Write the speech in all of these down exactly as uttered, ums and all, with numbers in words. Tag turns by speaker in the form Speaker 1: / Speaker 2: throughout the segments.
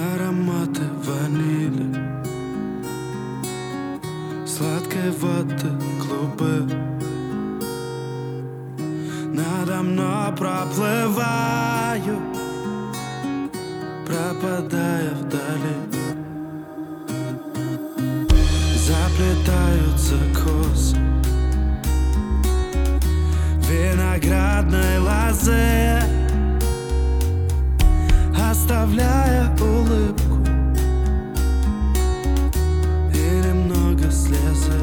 Speaker 1: Ароматы ванили, сладкой воды клубы. Надо мной проплываю, пропадая вдали. Заплетаются косы виноградной лозы, оставляя улыбку и немного слезы,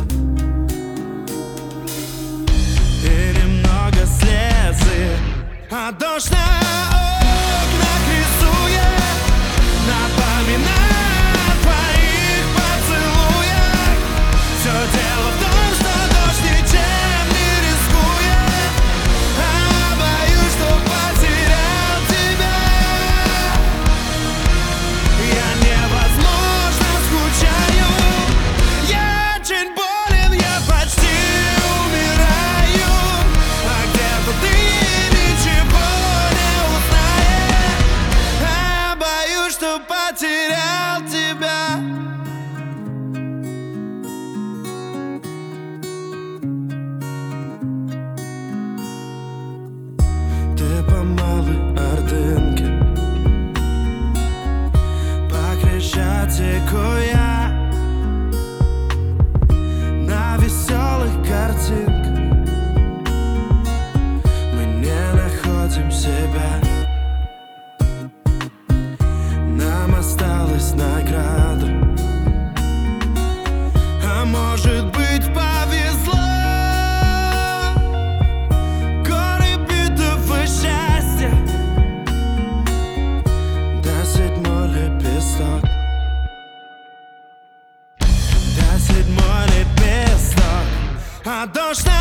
Speaker 1: и немного слезы. А дождь на окнах рисует, напоминая о твоих поцелуях. Все дело в том, что дождь ничем не рискует, а боюсь, что потерял тебя. Я невозможно скучаю, я очень болен, я почти умираю. А где-то ты ничего не узнаешь, а боюсь, что потерял тебя. Ты по Малой Ордынке, по Крещатику я, на веселых картинках мы не находим себя. Нам осталась награда, а может быть повезло. Горы битого счастья, да седьмой лепесток, да седьмой лепесток. А дождь на